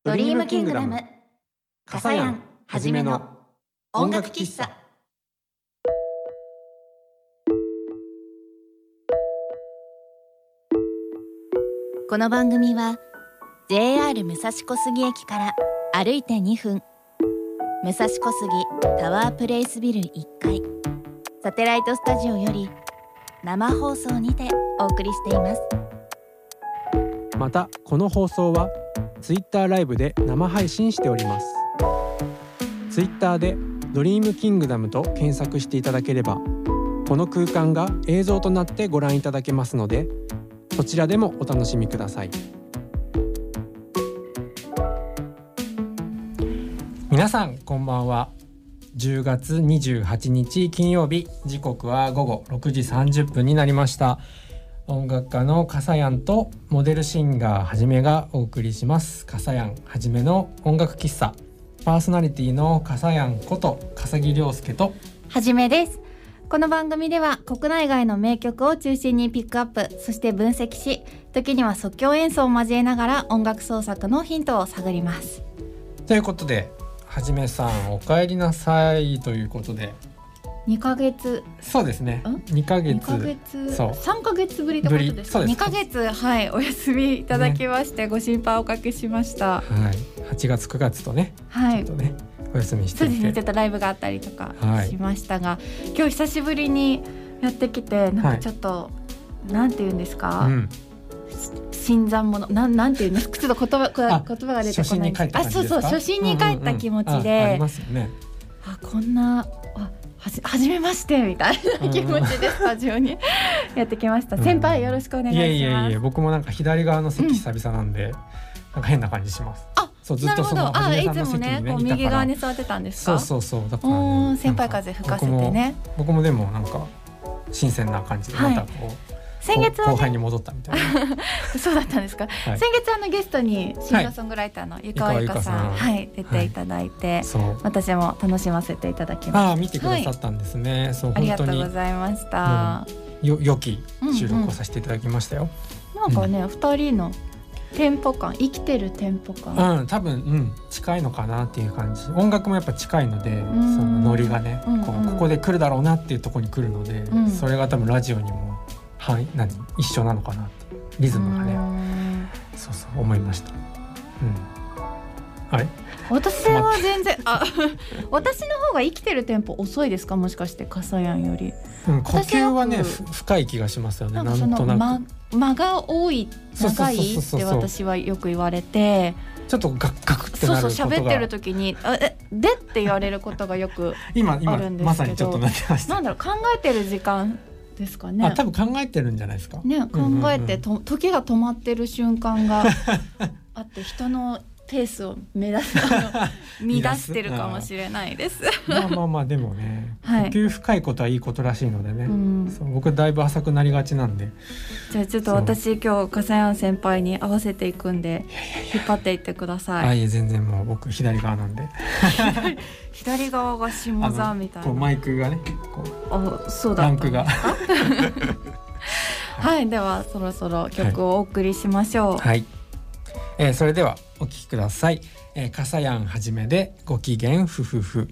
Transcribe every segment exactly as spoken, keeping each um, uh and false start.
ドリームキングダム笠やんはじめの音楽喫茶。この番組は ジェイアール 武蔵小杉駅から歩いてにふん、武蔵小杉タワープレイスビルいっかいサテライトスタジオより生放送にてお送りしています。 またこの放送はツイッターライブで生配信しております。ツイッターでドリームキングダムと検索していただければこの空間が映像となってご覧いただけますので、そちらでもお楽しみください。皆さんこんばんは。じゅうがつにじゅうはちにち金曜日、時刻はごごろくじさんじゅっぷんになりました。音楽家の笠やんとモデルシンガーはじめがお送りします笠やんはじめの音楽喫茶。パーソナリティの笠やんこと笠木亮介とはじめです。この番組では国内外の名曲を中心にピックアップ、そして分析し、時には即興演奏を交えながら音楽創作のヒントを探ります。 ということで、はじめさんお帰りなさいということで、 にかげつ、 そうですね、にかげつ、 にかげつ、 そうさんかげつぶりってことですか。にかげつ、はい、お休みいただきまして、ね、ご心配おかけしました。 はい、はちがつくがつとね、 はい、 ちょっとねお休みしていて、 そうですね、ちょっとライブがあったりとかしましたが、はい、今日久しぶりにやってきて、なんかちょっと、はい、なんていうんですか、うん、新参者、なん、なんていうんですか、ちょっと言葉、言葉が出てこないんです。あ、そうそう、初心に帰った気持ちで、うんうんうん、あ、ありますよね。あ、こんな、あ、はじ、はじめましてみたいな気持ちでスタジオにやってきました。先輩よろしくお願いします。いやいやいや、僕もなんか左側の席久々なんで、うん、なんか変な感じします。 あ、そう、ずっとそのはじめさんの席にね、いつもね、こう右側に座ってたんですか。 そうそうそう、だからね、 先輩風吹かせてね。 僕も、僕もでもなんか新鮮な感じで、またこう、はい、先月は、ね、後輩に戻ったみたいなそうだったんですか、はい、先月あのゲストにシンガーソングライターのゆかわゆかさん、はい、出ていただいて、はい、私も楽しませていただきました。 あ、見てくださったんですね、はい、そう、 ありがとうございました。 よ良き収録をさせていただきましたよ、 うんうん、なんかね、うん、ふたりのテンポ感、生きてるテンポ感、 うん、多分、うん、近いのかなっていう感じ。音楽もやっぱ近いので、そのノリがね、うんうん、こう、ここで来るだろうなっていうところに来るので、うん、それが多分ラジオにもはい、何一緒なのかなってリズムがね、そうそう思いました、うん、あれ私は全然あ私の方が生きてるテンポ遅いですか、もしかして笠やんより、 うん、呼吸はね深い気がしますよね。なんとなく、 ま、間が多い、長いって私はよく言われて、 ちょっとガクガクってなることが、 そうそう、喋ってる時にあえでって言われることがよくあるんですけど今今まさにちょっとなってました。 なんだろう、考えてる時間ですかね。 あ、多分考えてるんじゃないですかね、考えてと、うんうんうん、時が止まってる瞬間があって人のペースを目指す乱してるかもしれないです。 まあまあまあ、でもね、はい、呼吸深いことはいいことらしいのでね、うん、そう、僕だいぶ浅くなりがちなんで、 じゃあちょっと私今日笠やん先輩に合わせていくんで引っ張っていってください。 あ、いえ、全然もう僕左側なんで左側が下座みたいな、 こうマイクがね、こう、あ、そうだったんですか。ランクがはい、ではそろそろ曲をお送りしましょう。 はい、はい、えー、それではお聴きください。えー、笠やんはじめでご機嫌ふふふ。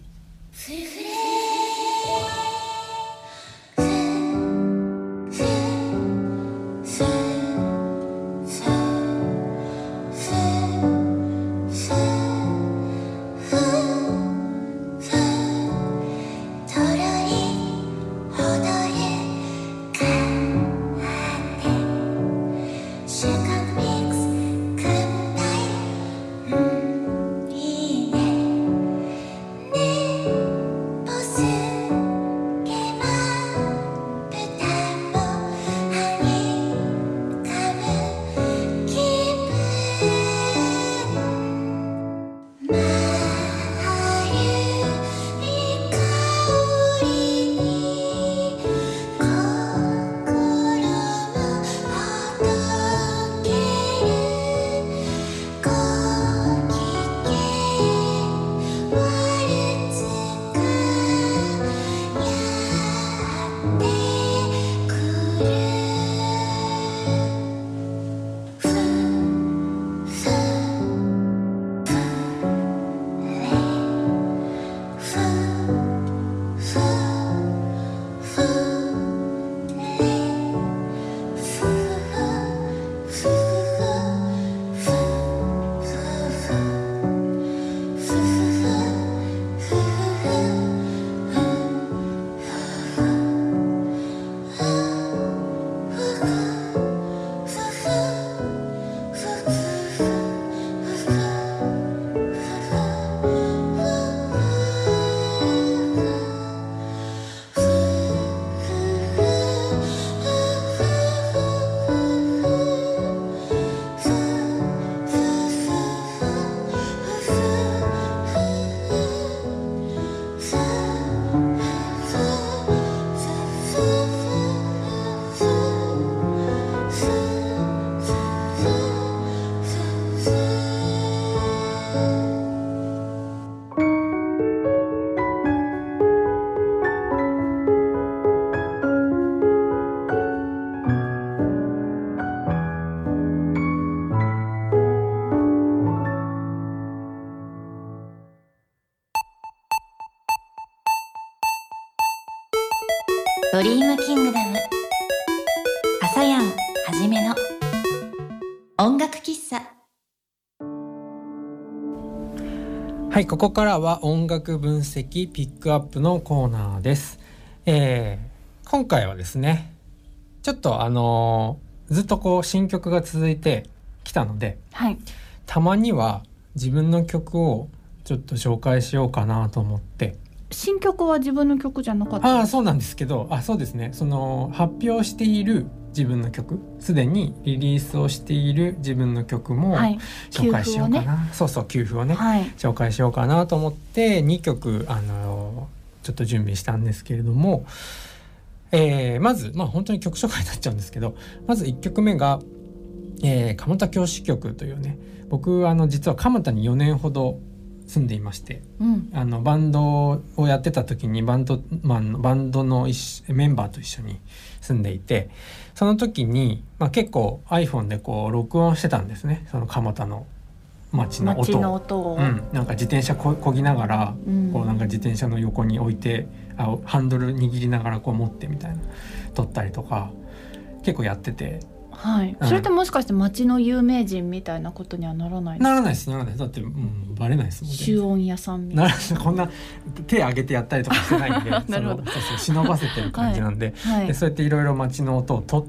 ドリームキングダム朝やんはじめの音楽喫茶。 はい、ここからは音楽分析ピックアップのコーナーです。えー、今回はですね、ちょっとあのー、ずっとこう新曲が続いてきたので、はい、たまには自分の曲をちょっと紹介しようかなと思って。 新曲は自分の曲じゃなかった？ ああ、そうなんですけど、あ、そうですね、その発表している自分の曲、すでにリリースをしている自分の曲も紹介しようかな、はいね、そうそう給付をね、はい、紹介しようかなと思ってにきょくあのちょっと準備したんですけれども、えー、まずまあ本当に曲紹介になっちゃうんですけど、まずいっきょくめが、えー、蒲田教師曲というね、僕あの実は蒲田によねんほど住んでいまして、うん、あのバンドをやってた時にバンド、まあ、バンドのメンバーと一緒に住んでいて、その時に、まあ、結構 iPhone でこう録音してたんですね、その蒲田の街の音を、 街の音を、 うん、なんか自転車こ漕ぎながら、うん、こうなんか自転車の横に置いてあハンドル握りながらこう持ってみたいな撮ったりとか結構やってて、 はい、それってもしかして街の有名人みたいなことにはならないですか？ ならないですならないです。だって、うん、バレないですもんね。 集音屋さんみたいな、 こんな手挙げてやったりとかしてないんでなるほど、そうそう忍ばせてる感じなんで、はいはい、でそうやっていろいろ街の音を取って、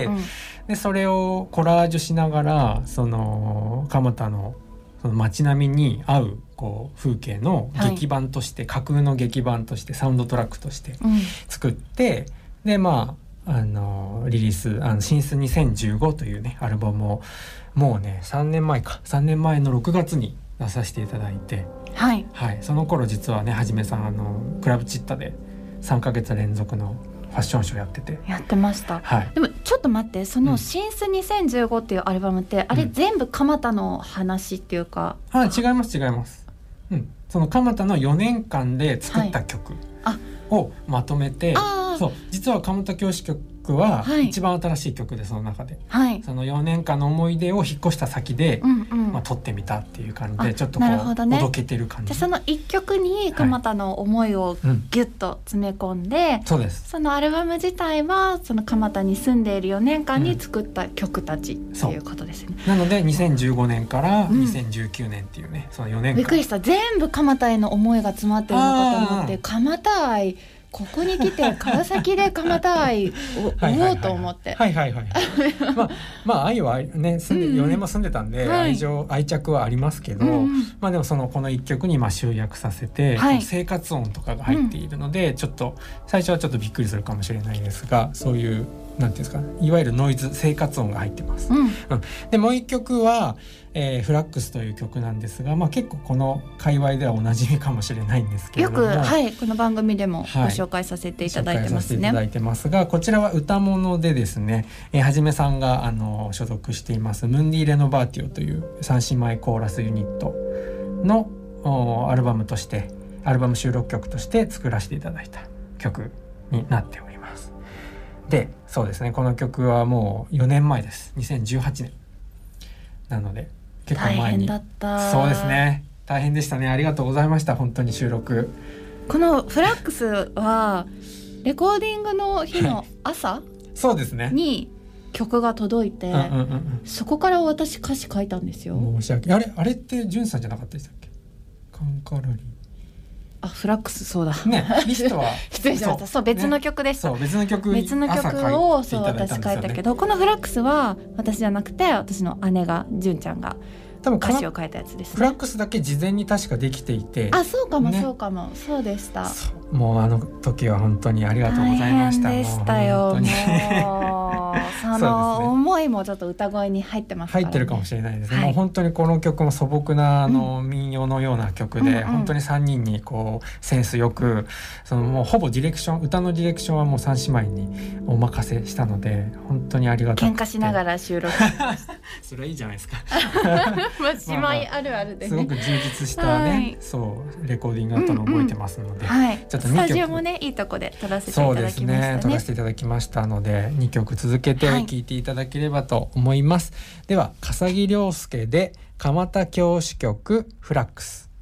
うんうん、でそれをコラージュしながらその蒲田のその街並みに合うこう風景の劇版として、はい、架空の劇版としてサウンドトラックとして作って、うん、でまああのリリースあの新スにせんじゅうごというねアルバムをもうねさんねんまえかさんねんまえのろくがつに出させていただいて、はい、はい、その頃実はねはじめさんあのクラブチッタでさんかげつ連続のファッションショーやっててやってました、はい、でもちょっと待って、その新スにせんじゅうごっていうアルバムって、うん、あれ全部蒲田の話っていうか、 うん、あ違います違います、うん、その蒲田のよねんかんで作った曲をまとめて、はい、そう実は蒲田教師曲は一番新しい曲で、その中で、はい、そのよねんかんの思い出を引っ越した先で、うんうん、まあ、撮ってみたっていう感じでちょっとこう、ね、おどけてる感じ。 じゃそのいっきょくに蒲田の思いをギュッと詰め込んで、はい、うん、そうです。そのアルバム自体はその蒲田に住んでいるよねんかんに作った曲たちっていうことですね、 うん、なのでにせんじゅうごねんからにせんじゅうきゅうねんっていうね、うん、そのよねんかんびっくりした。全部蒲田への思いが詰まってるのかと思って、蒲田愛ここに来て川崎で蒲田愛を追おうと思ってはいはいはい、はいまあ、まあ愛はね住んでよねんも住んでたんで、うん、愛情愛着はありますけど、うん、まあでもそのこのいっきょくにまあ集約させて、はい、生活音とかが入っているので、うん、ちょっと最初はちょっとびっくりするかもしれないですが、そういうなんていうんですか、いわゆるノイズ生活音が入ってます、うんうん、でもう一曲は、えー、フラックスという曲なんですが、まあ、結構この界隈ではおなじみかもしれないんですけれども、 よく、はい、この番組でもご紹介させていただいてますね、はい、紹介させていただいてますが、こちらは歌物でですね、えー、はじめさんがあの所属していますムンディ・レノバーティオという三姉妹コーラスユニットのアルバムとしてアルバム収録曲として作らせていただいた曲になっております。で、そうですね、この曲はもうよねんまえです。にせんじゅうはちねんなので結構前に。 大変だった。 そうですね、大変でしたね。ありがとうございました。本当に収録、 このフラックスはレコーディングの日の朝、はい、 そうですねに曲が届いて、うんうんうんうん、そこから私歌詞書いたんですよ。 申し訳あれあれってジュンさんじゃなかったでしたっけ？カンカラリあ、フラックス、そうだね、リストは失礼しました。そう、別の曲でした、 ね、そう別の曲別の曲をそう私書いたけど、このフラックスは私じゃなくて私の姉が純ちゃんが多分歌詞を書いたやつですね。 フラックスだけ事前に確かできていて、 あ、そうかも、ね、そうかも、そうでした。 もうあの時は本当にありがとうございました。 大変でしたよ。もうその思いもちょっと歌声に入ってますからね。 入ってるかもしれないですね、はい、もう本当にこの曲も素朴なあの民謡のような曲で、うん、本当にさんにんにこうセンスよく、そのもうほぼディレクション、歌のディレクションはもうさん姉妹にお任せしたので本当にありがたくて、 喧嘩しながら収録それはいいじゃないですかまあ姉妹あるあるでね、 すごく充実したね、はい、そうレコーディングだったのを覚えてますので、うんうん、はい、ちょっとにきょくスタジオもねいいとこで撮らせていただきましたね。そうですね、撮らせていただきましたのでにきょく続けて聴いていただければと思います、はい、では笠木亮介で蒲田教師曲フラックス。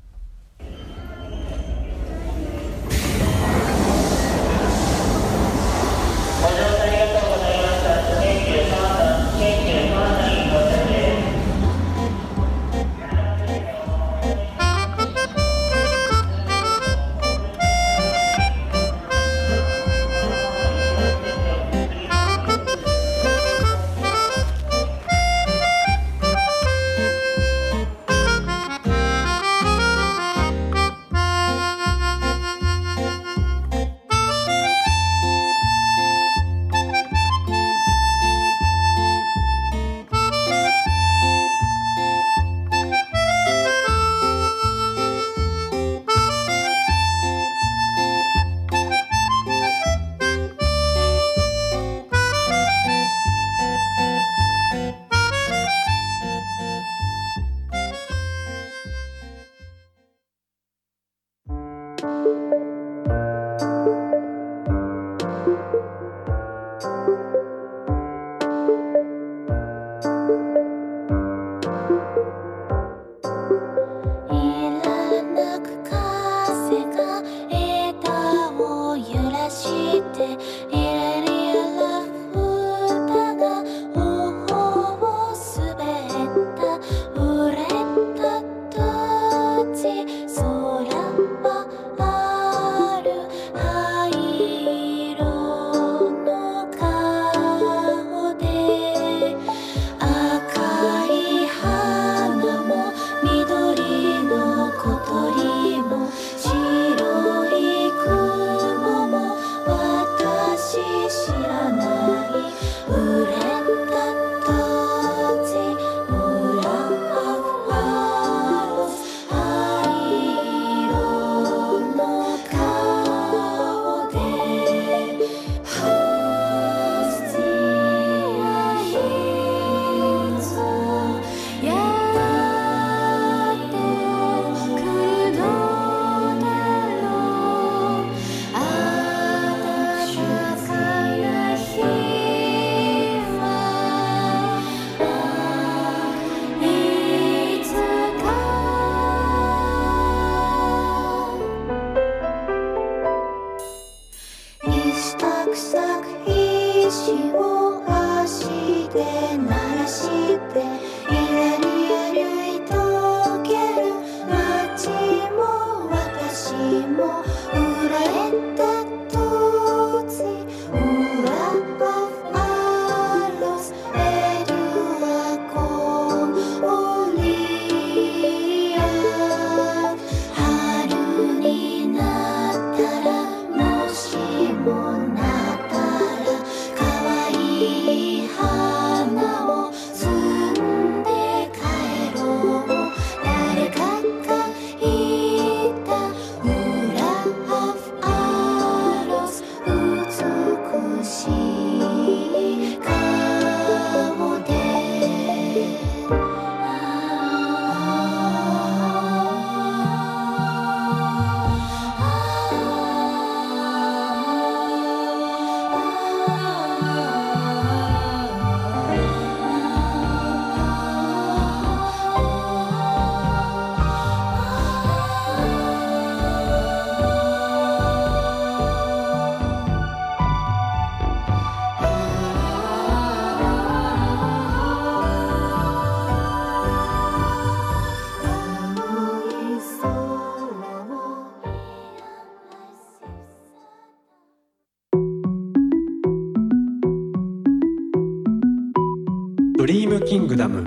ドリームキングダム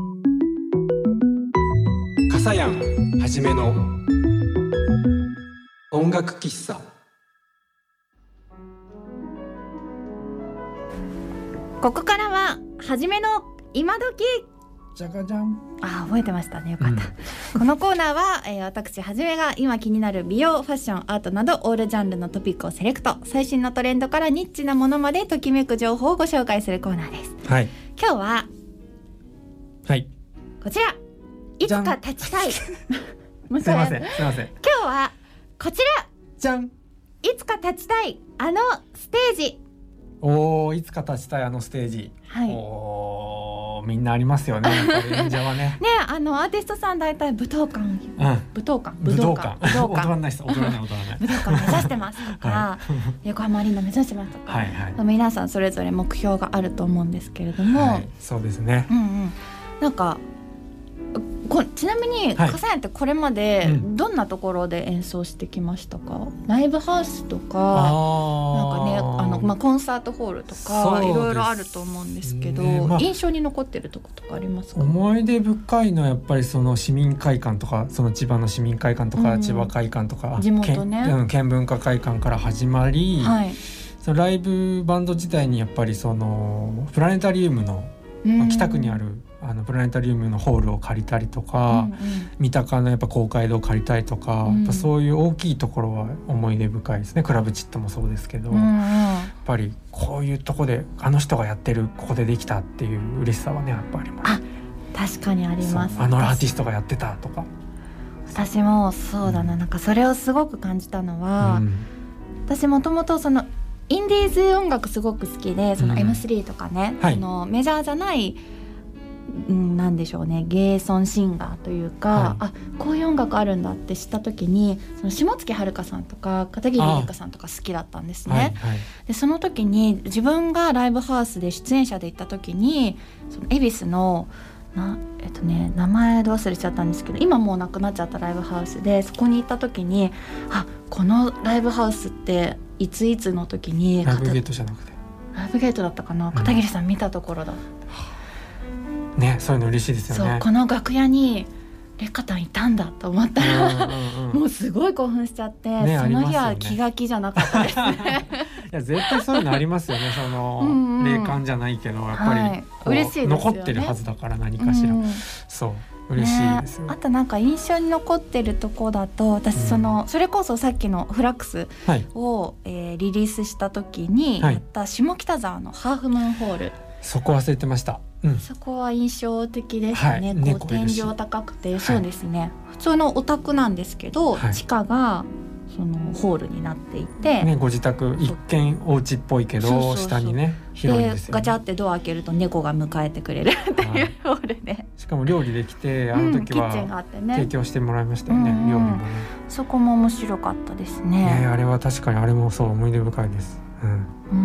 かさやんはじめの音楽喫茶。 ここからははじめの今時。 じゃがじゃん。 あ、覚えてましたね、よかった、うん、このコーナーは、えー、私はじめが今気になる美容、ファッション、アートなどオールジャンルのトピックをセレクト、最新のトレンドからニッチなものまでときめく情報をご紹介するコーナーです。 はい、 今日ははいこちら、いつか立ちたいすいませんすいません。 今日はこちら、 じゃん。 いつか立ちたいあのステージ。 おー、いつか立ちたいあのステージ、 はい、 おー、みんなありますよね、やっぱり演者はねね、あのアーティストさん大体武道館、うん、武道館武道館踊らないです、踊らない踊らない武道館目指してますとか、はい、横浜アリーナ目指してますとか、はいはい、皆さんそれぞれ目標があると思うんですけれども、はい、 そうですね、 うんうん、なんかこちなみにかさやんってこれまでどんなところで演奏してきましたか？うん、ライブハウスとか、なんかね、あの、まあ、コンサートホールとかいろいろあると思うんですけど、まあ、印象に残ってるとことかありますか？ 思い出深いのはやっぱりその市民会館とか、その千葉の市民会館とか、うん、千葉会館とか地元ね、 県、県文化会館から始まり、 はい、 そのライブバンド自体にやっぱりそのプラネタリウムの、まあ、北区にあるあのプラネタリウムのホールを借りたりとか、うんうん、三鷹のやっぱ公会堂を借りたりとか、うん、やっぱそういう大きいところは思い出深いですね。クラブチットもそうですけど、うんうん、やっぱりこういうとこであの人がやってる、ここでできたっていう嬉しさはね、やっぱあります。 あ、確かにあります。 あのアーティストがやってたとか、 私もそうだな、うん、なんかそれをすごく感じたのは、うん、私もともとそのインディーズ音楽すごく好きで、その エムスリー とかね、うん、そのメジャーじゃない、うん、なんでしょうね、ゲーソンシンガーというか、はい、あこういう音楽あるんだって知った時に、その下月遥さんとか片桐優香さんとか好きだったんですね、はいはい、でその時に自分がライブハウスで出演者で行った時に、その恵比寿のなえっとね、名前で忘れちゃったんですけど、今もうなくなっちゃったライブハウスで、そこに行った時に、あこのライブハウスっていついつの時にライブゲートじゃなくてライブゲートだったかな、片桐さん見たところだ、 うん、ね、そういうの嬉しいですよね。 そう、この楽屋にレカタンいたんだと思ったら、うんうんうん、もうすごい興奮しちゃって、ね、その日は気が気じゃなかったですねいや絶対そういうのありますよねそのうん、うん、霊感じゃないけどやっぱり、はい、 嬉しいですよね、 残ってるはずだから何かしら、うん、そう嬉しいですよ、 ね、あとなんか印象に残ってるとこだと、私その、うん、それこそさっきのフラックスを、はい、えー、リリースした時にやった下北沢のハーフムーンホール、はい、 そこ忘れてました、うん、 そこは印象的でしたね、はい、こう天井高くて、そうですね、はい、普通のお宅なんですけど、はい、地下がそのホールになっていて、 ね、ご自宅一見お家っぽいけど、そうそうそう、下にね広いんですよね、 でガチャってドア開けると猫が迎えてくれるっていうホールで、 しかも料理できて、あの時は、うん、キッチンがあってね、提供してもらいましたよね、うんうん、料理もね、 そこも面白かったですね、 ね、あれは確かにあれもそう思い出深いです、うんうん、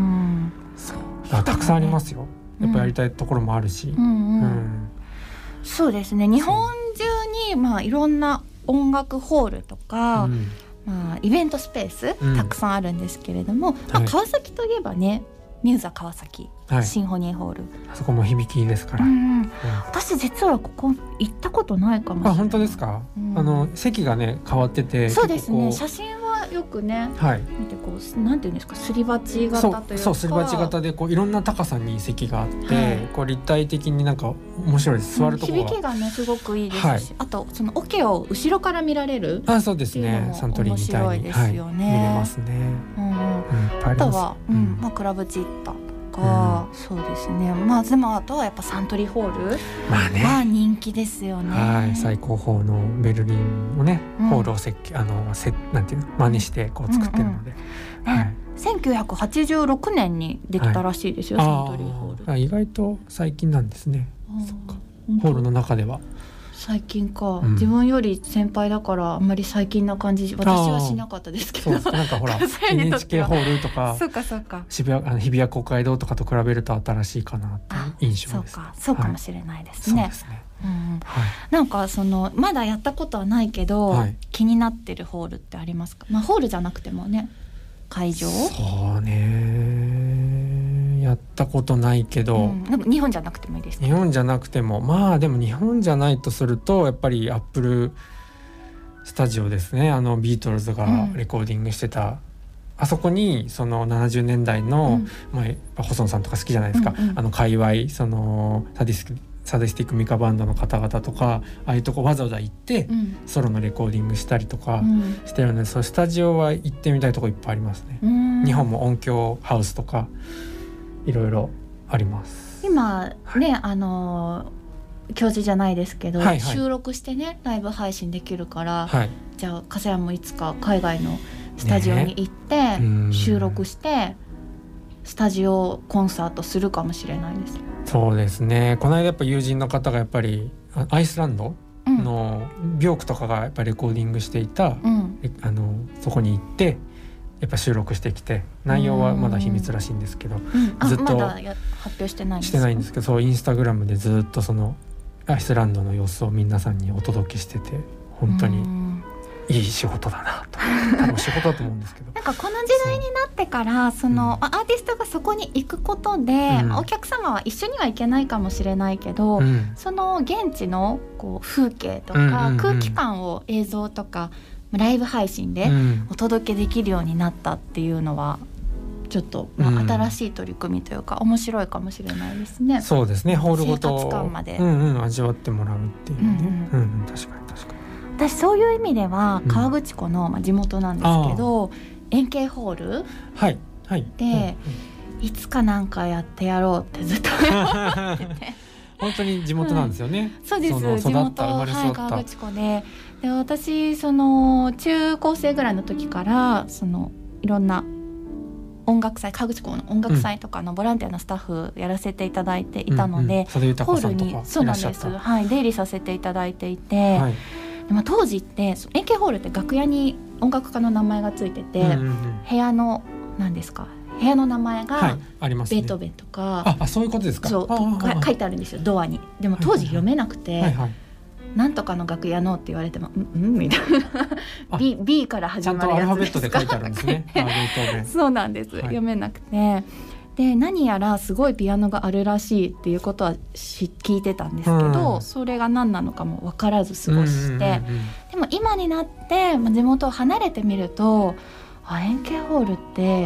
そうたくさんありますよ、やっぱやりたいところもあるし、うんうんうん、 そうですね、日本中に、まあ、いろんな音楽ホールとか、うん、まあ、イベントスペース、うん、たくさんあるんですけれども、まあ、川崎といえばね、ミューザ川崎、はい、シンフォニーホール、 あそこも響きですから、 うんうんうん、私実はここ行ったことないかもしれない。 あ、本当ですか、うん、あの席がね変わってて、 そうですね、写真はよくね、はい、見てこうなんていうんですか、すり鉢型というか、 そうそう、すり鉢型でこういろんな高さに席があって、はい、こう立体的になんか面白いです、座るところが、 響きがねすごくいいですし、はい、あとその桶を後ろから見られる、 あ、そうですね、サントリーみたいに、はい、見れますね、うんうん、 あとは、うん、まあ、クラブチッタか、うん、そうですね、まあでもあとはやっぱサントリーホール、まあね、まあ人気ですよね、 はい、最高峰のベルリンをね、うん、ホールを設計、あのせなんていうの真似してこう作ってるので、 うんうん、はい、せんきゅうひゃくはちじゅうろくねんにできたらしいですよ、はい、サントリーホール、 あ、意外と最近なんですね、そっか、ホールの中では最近か、うん、自分より先輩だからあんまり最近な感じ私はしなかったですけど、 そうなんかほらエヌエイチケー ホールとかそうかそうか渋谷あの日比谷公会堂とかと比べると新しいかなっていう印象です。 そうかそうかもしれないですね、 はい、そうですね、 うん、はい、なんかそのまだやったことはないけど、はい、気になってるホールってありますか、まあ、ホールじゃなくてもね、会場、 そうね、やったことないけど、うん、 なんか日本じゃなくてもいいですか。 日本じゃなくても、まあでも日本じゃないとするとやっぱりアップルスタジオですね、あのビートルズがレコーディングしてた、うん、あそこにそのななじゅうねんだいの、うん、まあ、細野さんとか好きじゃないですか、うんうん、あの界隈、そのサディスクサディスティックミカバンドの方々とか、ああいうとこわざわざ行って、うん、ソロのレコーディングしたりとかしてるので、うん、そうスタジオは行ってみたいとこいっぱいありますね。日本も音響ハウスとかいろいろあります。 今ね、はい、あの教授じゃないですけど、はいはい、収録してねライブ配信できるから、はい、じゃあ笠谷もいつか海外のスタジオに行って、ね、収録してスタジオコンサートするかもしれないです。 そうですね、この間やっぱ友人の方がやっぱりアイスランドのビョークとかがやっぱりレコーディングしていた、うん、あのそこに行ってやっぱ収録してきて、内容はまだ秘密らしいんですけど、うん、ずっとまだ発表してないんですか？ してないんですけど、そうインスタグラムでずっとそのアイスランドの様子を皆さんにお届けしてて、本当にいい仕事だなと、多分仕事だと思うんですけどなんかこの時代になってからその、うん、アーティストがそこに行くことで、うん、お客様は一緒には行けないかもしれないけど、うん、その現地のこう風景とか、うんうんうん、空気感を映像とかライブ配信でお届けできるようになったっていうのはちょっと、まあ、新しい取り組みというか、うん、面白いかもしれないですね。 そうですね、ホールごと生活感まで、 うんうん、味わってもらうっていうね、うんうんうん、確かに確かに。 私そういう意味では河口湖の、まあ、地元なんですけど、うん、円形ホール、 はいはい、 で、うんうん、いつかなんかやってやろうってずっと思ってて本当に地元なんですよね、 うん、そうです。 その地元、 生まれ育った、 はい、河口湖で、で私その中高生ぐらいの時からそのいろんな音楽祭、河口湖の音楽祭とかのボランティアのスタッフやらせていただいていたので、 うんうん、ホールにそうなんです、はい、出入りさせていただいていて、はい、でも当時って円形ホールって楽屋に音楽家の名前がついてて、うんうんうん、部屋の何ですか部屋の名前が、はい、ありますね、ベートーベンとか、 ああそういうことですか。 そう書いてあるんですよ、ドアに。でも当時読めなくて、はいはいはい、なんとかの楽屋のって言われてもうんうんみたいなB, B から始まるやつですか。 ちゃんとアルファベットで書いてあるんですねベートーベン。 そうなんです、はい、読めなくて、で何やらすごいピアノがあるらしいっていうことは聞いてたんですけど、うん、それが何なのかも分からず過ごして、うんうんうん、でも今になって地元を離れてみると、あ円形ホールって、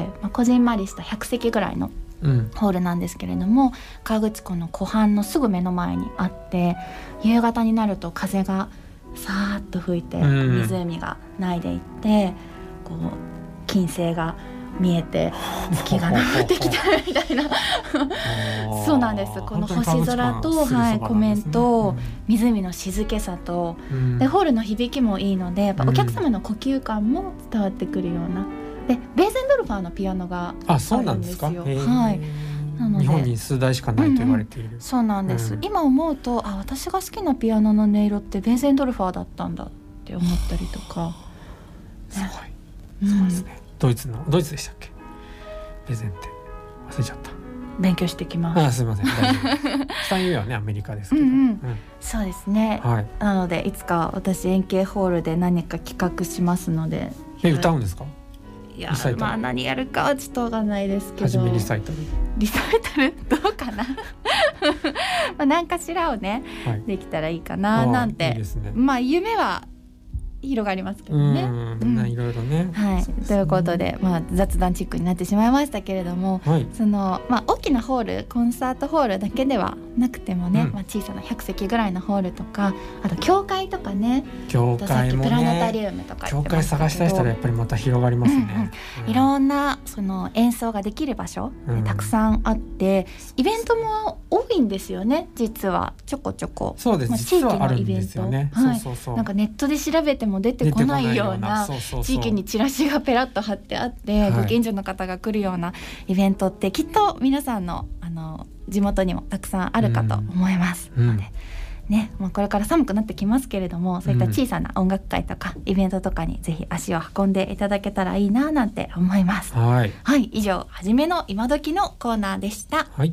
まあ、こじんまりしたひゃくせきぐらいのホールなんですけれども、うん、河口湖の湖畔のすぐ目の前にあって、夕方になると風がさーっと吹いて、うん、湖が泣いでいってこう金星が見えて月が昇ってきたみたいなそうなんです。この星空と、はい、湖面と、うん、湖の静けさと、うん、でホールの響きもいいのでやっぱお客様の呼吸感も伝わってくるような、でベーゼンドルファーのピアノがあるんですよ。はい、なので日本に数台しかないと言われている、うんうん、 そうなんです、うん、今思うとあ私が好きなピアノの音色ってベーゼンドルファーだったんだって思ったりとか、 すごい、すごいですね、うん、ドイツのドイツでしたっけベーゼンって忘れちゃった。 勉強してきます。 あすいませんさんゆうはねアメリカですけど、うんうんうん、そうですね、はい、なのでいつか私円形ホールで何か企画しますので。 え歌うんですか。 いやまあ何やるかはちょっとわかんないですけど、 初めリサイタルリサイタルどうかなまあ何かしらをね、はい、できたらいいかななんて、いいですね、まあ夢は広がりますけどね。 うん、いろいろね、 はい、ということで、まあ、雑談チックになってしまいましたけれども、はい、そのまあ、大きなホールコンサートホールだけではなくてもね、うんまあ、小さなひゃくせきぐらいのホールとか、あと教会とかね、 教会もね、 プラネタリウムとか教会探したりしたらやっぱりまた広がりますね、 うんうん、いろんなその演奏ができる場所、うん、たくさんあってイベントも多いんですよね。実はちょこちょこ、 そうです、まあ、地域のイベント、ね、 はい、そうそうそう、なんかネットで調べても出てこないような地域にチラシがペラッと貼ってあって、はい、ご近所の方が来るようなイベントってきっと皆さん の, あの地元にもたくさんあるかと思います、うん、のでね、まあ、これから寒くなってきますけれども、そういった小さな音楽会とかイベントとかにぜひ足を運んでいただけたらいいななんて思います。はい、はい、以上はじめの今時のコーナーでした。はい、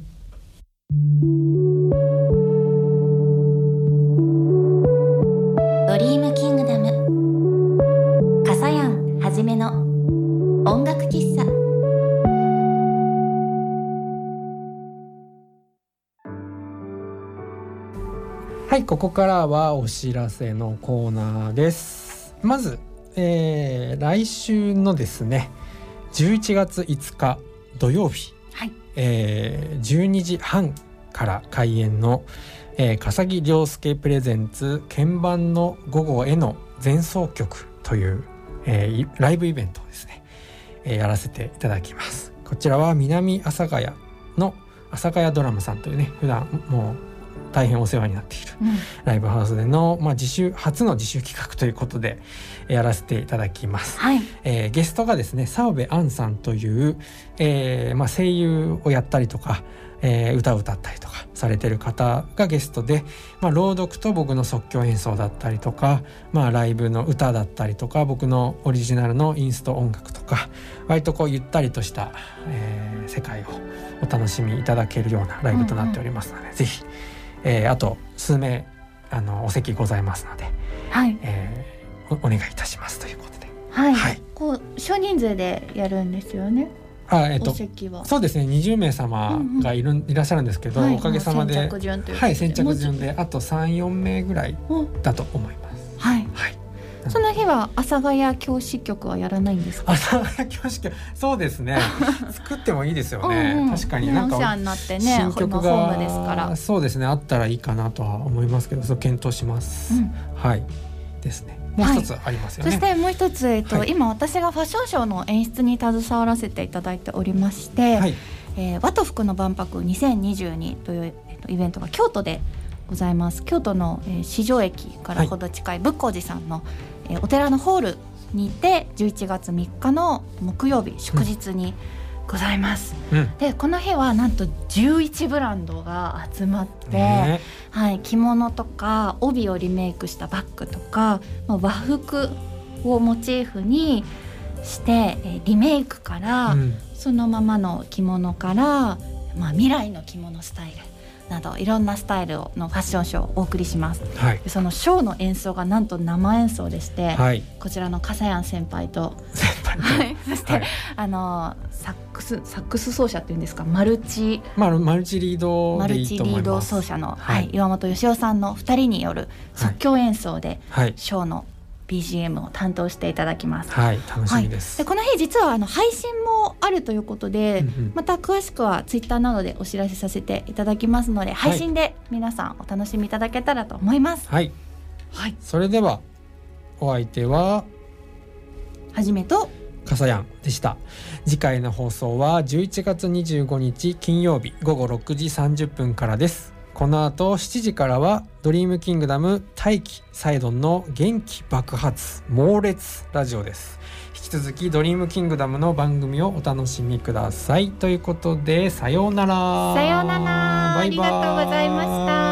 ドリームキングダムかさやんはじめの音楽喫茶。 はい、ここからはお知らせのコーナーです。まず、えー、来週のですねじゅういちがついつか土曜日、はい、えー、じゅうにじはんから開演の、えー、笠木亮介プレゼンツ鍵盤の午後への前奏曲という、えー、ライブイベントをですね、えー、やらせていただきます。こちらは南阿佐ヶ谷の阿佐ヶ谷ドラムさんというね、普段もう大変お世話になっているライブハウスでの、まあ、自主初の自主企画ということでやらせていただきます、はい、えー、ゲストがですね澤部杏さんという、えーまあ、声優をやったりとか、えー、歌を歌ったりとかされている方がゲストで、まあ、朗読と僕の即興演奏だったりとか、まあ、ライブの歌だったりとか僕のオリジナルのインスト音楽とか割とこうゆったりとした、えー、世界をお楽しみいただけるようなライブとなっておりますので、うんうん、ぜひえー、あと数名あのお席ございますので、はい、えー、お, お願いいたしますということで、 はいはい、こう少人数でやるんですよね。 あ、えー、とお席はそうですねにじゅうめい様がいる、うんうん、いらっしゃるんですけど、はい、おかげさまで先着順ということで、はい、先着順であと さん,よん 名ぐらいだと思います。はい、はい、 その日は阿佐ヶ谷教師局はやらないんですか。 阿佐ヶ谷教師局、そうですね作ってもいいですよねうん、うん、確かになんか、ね、お世話になってね、新曲がホームですからそうですねあったらいいかなとは思いますけど、それ検討します、うん、はいですね。もう一つありますよね、 はい、そしてもう一つ、えっとはい、今私がファッションショーの演出に携わらせていただいておりまして、はい、えー、和と福の万博にせんにじゅうにというイベントが京都でございます。京都の、えー、四条駅からほど近い仏光寺さんの、えー、お寺のホールにてじゅういちがつみっかの木曜日祝日にございます、うん、でこの日はなんとじゅういちブランドが集まって、ねはい、着物とか帯をリメイクしたバッグとか、まあ、和服をモチーフにして、えー、リメイクから、うん、そのままの着物から、まあ、未来の着物スタイルなどいろんなスタイルのファッションショーをお送りします、はい、でそのショーの演奏がなんと生演奏でして、はい、こちらの笠谷先輩と先輩と、 はい、そして、はい、あのサックスサックス奏者っていうんですかマルチ、 まあ、マルチリードマルチリード奏者の、はいはい、岩本義雄さんのふたりによる即興演奏で、はい、ショーのビージーエム を担当していただきます。 はい、楽しみです。 はい、でこの日実はあの配信もあるということで、うんうん、また詳しくはツイッターなどでお知らせさせていただきますので、配信で皆さんお楽しみいただけたらと思います。 はい、はい、それではお相手ははじめと笠谷でした。次回の放送はじゅういちがつにじゅうごにち金曜日ごごろくじさんじゅっぷんからです。この後しちじからはドリームキングダム大気サイドンの元気爆発猛烈ラジオです。引き続きドリームキングダムの番組をお楽しみくださいということで、さようなら。 さようなら。バイバイ。ありがとうございました。